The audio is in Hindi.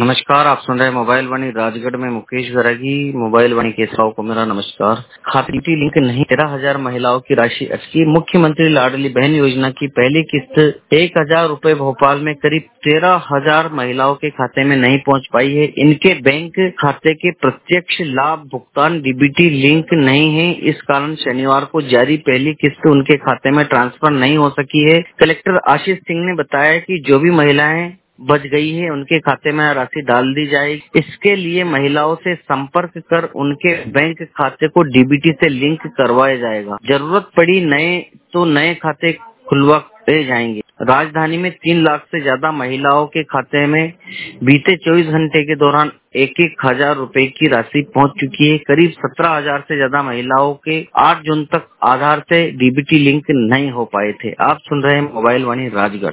नमस्कार, आप सुन रहे हैं मोबाइल वाणी राजगढ़ में मुकेश गरागी। मोबाइल वाणी के श्रोताओं को मेरा नमस्कार। खाते लिंक नहीं, 13,000 महिलाओं की राशि अटकी। मुख्यमंत्री लाडली बहन योजना की पहली किस्त 1,000 रूपए भोपाल में करीब 13,000 महिलाओं के खाते में नहीं पहुंच पाई है। इनके बैंक खाते के प्रत्यक्ष लाभ भुगतान डीबीटी लिंक नहीं है। इस कारण शनिवार को जारी पहली किस्त उनके खाते में ट्रांसफर नहीं हो सकी है। कलेक्टर आशीष सिंह ने बताया कि जो भी महिलाएं बच गई है उनके खाते में राशि डाल दी जाएगी। इसके लिए महिलाओं से संपर्क कर उनके बैंक खाते को डीबीटी से लिंक करवाया जाएगा। जरूरत पड़ी नए खाते खुलवाए जाएंगे। राजधानी में 3 लाख से ज्यादा महिलाओं के खाते में बीते 24 घंटे के दौरान 1,000 रूपए की राशि पहुंच चुकी है। करीब 17,000 से ज्यादा महिलाओं के 8 जून तक आधार से डीबीटी लिंक नहीं हो पाए थे। आप सुन रहे हैं मोबाइल वाणी राजगढ़।